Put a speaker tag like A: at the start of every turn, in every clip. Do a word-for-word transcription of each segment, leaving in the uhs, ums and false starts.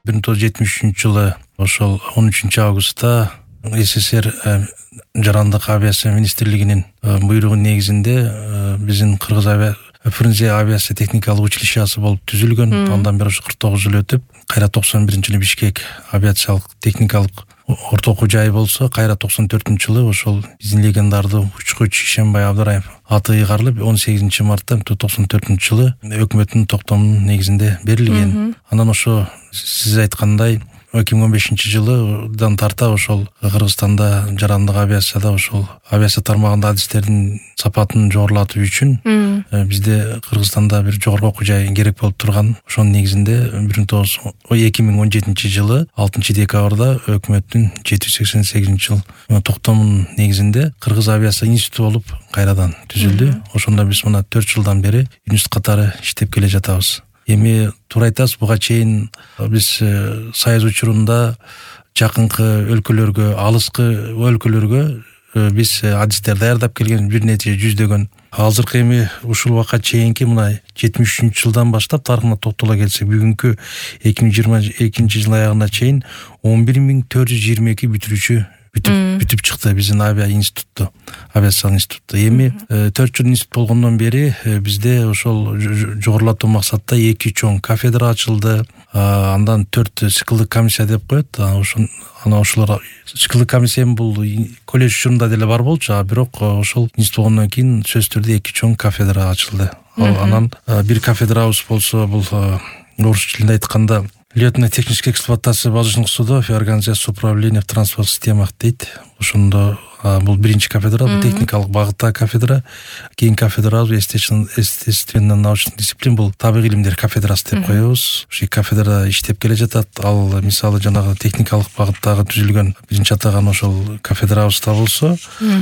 A: бир миң тогуз жүз жетимиш үчүнчү жылы ошол он үчүнчү августта СССР жарандык авиация министрлигинин буйругу негизинде биздин Кыргыз авиа Фрунзе авиация техникалык училищеси болуп түзүлгөн. Андан бери кырк тогуз жыл өтүп, кайра токсон биринчи жылы Бишкек авиациялык техникалык орто окуу жайы болсо, кайра токсон төртүнчү жылы ошол биздин легендардуу учкуч Ишенбай Абдыраев аты ыйгарылып, он сегизинчи мартта токсон төртүнчү жылы өкмөттүн токтомунун негизинде берилген. Анан ошо сиз айткандай эки миң он бешинчи жылыдан тарта ошол Кыргызстанда жарандык авиацияда ошол авиация тармагында адистердин сапатын жогорулатуу үчүн бизде Кыргызстанда бир жогорку окуу жай керек болуп турган. Ошонун негизинде эки миң он жетинчи жылы алтынчы декабрда өкмөттүн жети жүз сексен сегизинчи жыл токтомунун негизинде Кыргыз авиация институту болуп кайрадан түзүлдү. Ошондо биз мына төрт жылдан бери институт катары иштеп келе жатабыз. Эми туура айтасыз, буга чейин биз Союз учурунда жакынкы өлкөлөргө, алыскы өлкөлөргө биз адистер даярдап келген бир нече жүздөгөн. Азыркы эми ушул убакка чейинки мына жетимиш үчүнчү жылдан баштап тарыхына токтоло келсек, бүгүнкү эки миң жыйырма экинчи жыл аягына чейин он бир миң төрт жүз жыйырма эки бүтүрүүчү бүтүп бүтүп чыкты биздин авиа институтту, авиациялык институтту. Эми төрт жыл институт болгондон бери бизде ошол жогорулатуу максатта эки чоң кафедра ачылды. Андан төрт цикылдык комиссия деп коет. Ошон ана ошолор цикылдык комиссия бул колледж учурунда деле бар болчу, а бирок ошол институт болгондон кийин сөзсүз түрдө эки чоң кафедра ачылды. Анан бир кафедрабыз болсо бул орус тилинде айтканда летно-техническая эксплуатация воздушных судов и организация управления в транспортных системах дейт. Ошондо бул биринчи кафедра, бул техникалык багытта кафедра. Кийин кафедра естественно научный дисциплин, бул табигый илимдер кафедрасы деп коебуз. Ошол кафедрада иштеп келе жатат. Ал мисалы жанагы техникалык багыттагы түзүлгөн биринчи атаган ошол кафедрабызда болсо,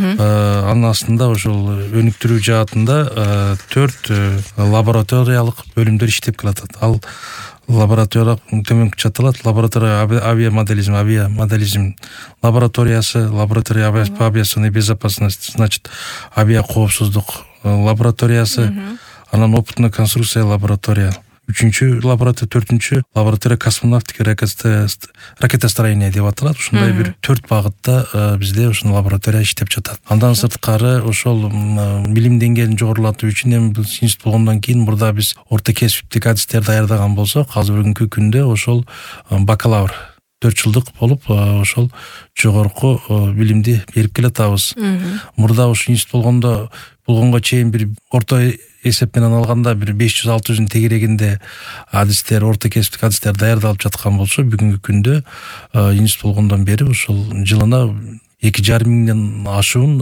A: анын астында ошол өнүктүрүү жаатында төрт лабораториялык бөлүмдөр иштеп келатат. Ал лаборатория төмөнкү чаталат. Лаборатория авиа моделизм, авиа моделизм лабораториясы, лаборатория авиационной безопасности, значит, авиа коопсуздук лабораториясы, анан опытная конструкция лаборатория. Үчүнчү лаборатория, төртүнчү лаборатория космонавтика, ракетостроение деп аталат. Ушундай бир төрт багытта бизде ушул лаборатория иштеп жатат. Андан сырткары ошол билим деңгээлин жогорулатуу үчүн эми бул институт болгондон кийин мурда биз орто кесиптик адистер даярдаган болсок, азыр бүгүнкү күндө ошол бакалавр төрт жылдык болуп ошол жогорку билимди берип келатабыз. Мурда ушул институт болгондо болгонго чейин бир орто эсеп менен алганда бир беш жүз алты жүздүн тегерегинде адистер, орто кесиптик адистер даярдалып жаткан болсо, бүгүнкү күндө институт болгондон бери ушул жылына эки жарым миңден ашуун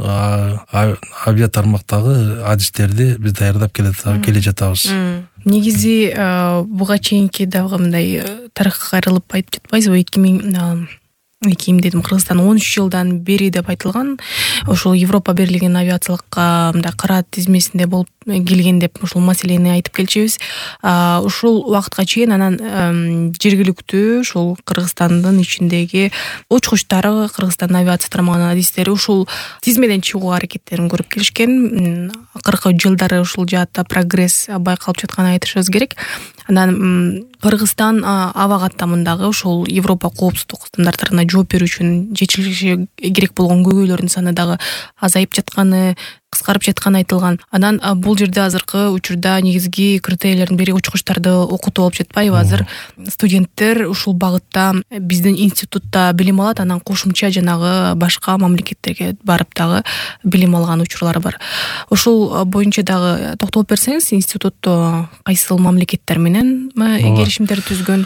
A: авиа тармактагы адистерди биз даярдап келе жатабыз.
B: Негизи буга чейинки дагы мындай тарыхка кайрылып айтып жатпайсызбы? эки миң эки миң дедим, Кыргызстан он үч жылдан бери деп айтылган. Ошол Европа Бирлигинин авиациялыкка мындай кара тизмесинде болуп келген деп ушул маселени айтып келчүбүз. Ушул убакытка чейин анан жергиликтүү ушул Кыргызстандын ичиндеги учкучтары, Кыргызстан авиация тармагынын адистери ушул тизмеден чыгууга аракеттерин көрүп келишкен. Акыркы жылдары ушул жаатта прогресс байкалып жатканын айтышыбыз керек. Анан Кыргызстан аба каттамындагы ушул Европа коопсуздук стандарттарына жооп берүү үчүн чечилиши керек болгон көйгөйлөрдүн саны дагы азайып жатканы, кыскарып жатканы айтылган. Анан бул жерде азыркы учурда негизги критерийлердин бири учкучтарды окутуу болуп жатпайбы? Азыр студенттер ушул багытта биздин институтта билим алат, анан кошумча жанагы башка мамлекеттерге барып дагы билим алган учурлар бар. Ушул боюнча дагы токтолуп берсеңиз, институтта кайсыл мамлекеттер менен келишимдер түзгөн?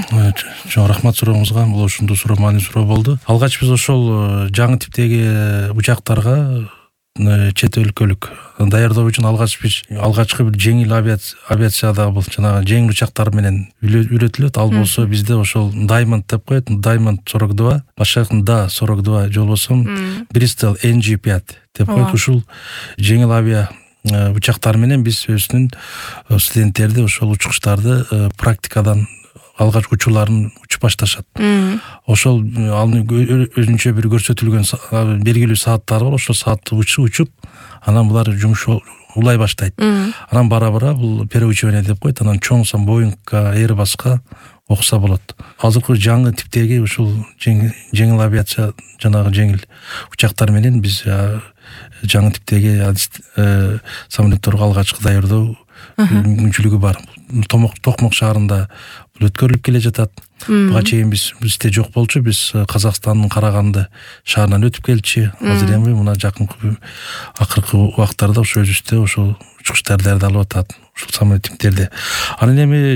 A: Чоң рахмат сурооңузга. Бул ушундуу суроо маанилүү суроо болду. Алгач биз ошол жаңы типтеги учактарга чет өлкөлүк даярдоо үчүн алгач биз алгачкы бир жеңил авиациядагы бул жанагы жеңил учактар менен үйрөтүлөт. Ал болсо бизде ошол Diamond деп коет, Diamond сорок два, башкы да сорок два же болбосо Bristol эн джи пять деп коет. Ушул жеңил авиа учактар менен биз өзүнүн студенттерди, ошол учкучтарды практикадан алгач учууларын учуп башташат. Ошол анын өзүнчө бир көрсөтүлгөн белгилүү сааттары бар. Ошол саатты учуп, анан булар жумуш улай баштайт. Анан бара бара бул переучивание деп коет. Анан чоң Боингка, Airbusка окуса болот. Азыркы жаңы типтеги ушул жеңил авиация, жанагы жеңил учактар менен биз жаңы типтеги самолетторго алгачкы даярдоо мүмкүнчүлүгү бар. Токмок шаарында бул өткөрүлүп келе жатат. Буга чейин биз бизде жок болчу. Биз Казакстандын Караганды шаарынан өтүп келчи. Азыр эми мына жакынкы акыркы убактарда ошо өзүбүздө ошол учкучтар даярдалып атат. Ушул самолет типтерде. Анан эми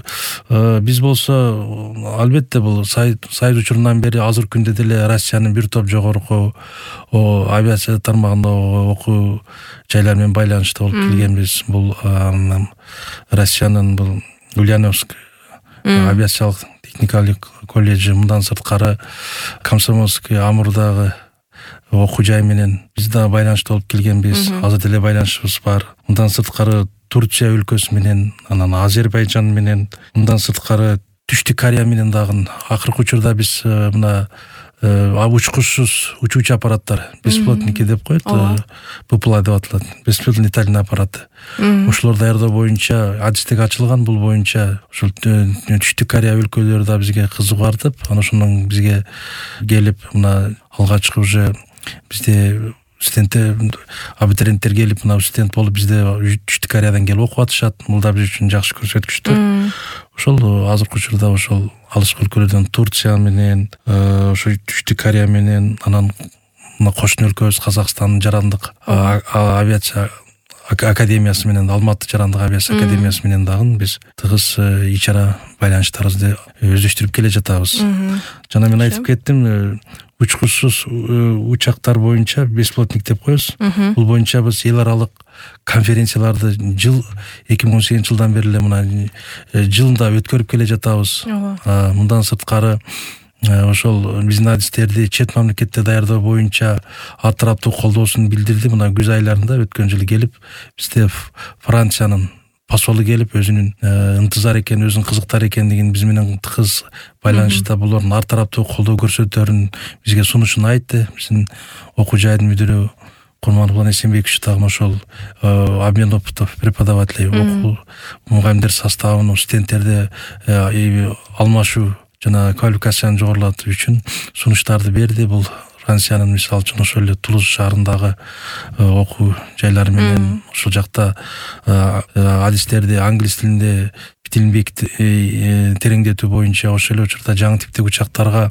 A: биз болсо албетте бул Союз учурунан бери азыркы күндө деле Россиянын бир топ жогорку авиация тармагында окуу жайлар менен байланыштуу болуп келгенбиз. Бул Россиянын бул Ульяновск авиациялык техникалык колледжи, мындан сырткары Комсомольский Амурдагы окуу жай менен биз да байланыштуу болуп келгенбиз. Азыр деле байланышыбыз бар. Мындан сырткары Турция өлкөсү менен, анан Азербайжан менен, мындан сырткары Түштүк Корея менен дагы акыркы учурда биз мына учкучсуз учуучу аппараттар, беспилотники деп коет, БПЛА деп аталат, беспилотный летательный аппараты. Ошолор даярдоо боюнча адистик ачылган. Бул боюнча ушул Түштүк Корея өлкөлөрү да бизге кызыгуу артып, анан ошондон бизге келип, мына алгачкы уже бизде студенттер, абитуриенттер келип, мына студент болуп бизде Түштүк Кореядан келип окуп атышат. Бул да биз үчүн жакшы көрсөткүчтүр. Ошол азыркы учурда ошол алыскы өлкөлөрдөн Турция менен, ошо Түштүк Корея менен, анан мына кошуна өлкөбүз Казакстандын жарандык авиация академиясы менен, Алматы жарандык авиация академиясы менен дагы биз тыгыз ич-ара байланыштарыбызды өздөштүрүп келе жатабыз. Жана мен айтып кеттим, учкучсуз учактар боюнча беспилотник деп коебуз. Бул боюнча биз эл аралык конференцияларды жыл эки миң он сегизинчи жылдан бери эле мына жылында өткөрүп келе жатабыз. Мындан сырткары ошол биздин адистерди чет мамлекетте даярдоо боюнча ар тараптуу колдоосун билдирди. Мына күз айларында өткөн жылы келип бизде Франциянын посолу келип өзүнүн ынтызар экенин, өзүнүн кызыктар экендигин, биз менен тыгыз байланышта булардын ар тараптуу колдоо көрсөтөрүн бизге сунушун айтты. Биздин окуу жайдын мүдүрү Курманкулан Эсенбекович дагы ошол обмен опытов преподавателей, окуу мугалимдер составын, студенттерди алмашуу жана квалификацияны жогорулатуу үчүн сунуштарды берди. Бул Франциянын мисалы үчүн ошол эле Тулуз шаарындагы окуу жайлары менен ошол жакта адистерди англис тилинде тилин тереңдетүү боюнча, ошол эле учурда жаңы типтеги учактарга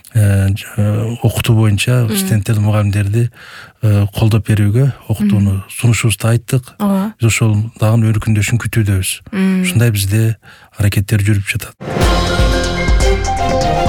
A: окутуу боюнча студенттерди, мугалимдерди колдоп берүүгө окутууну сунушубузду айттык. Биз ошол дагы өркүндөшүн күтүүдөбүз. Ушундай бизде аракеттер жүрүп жатат.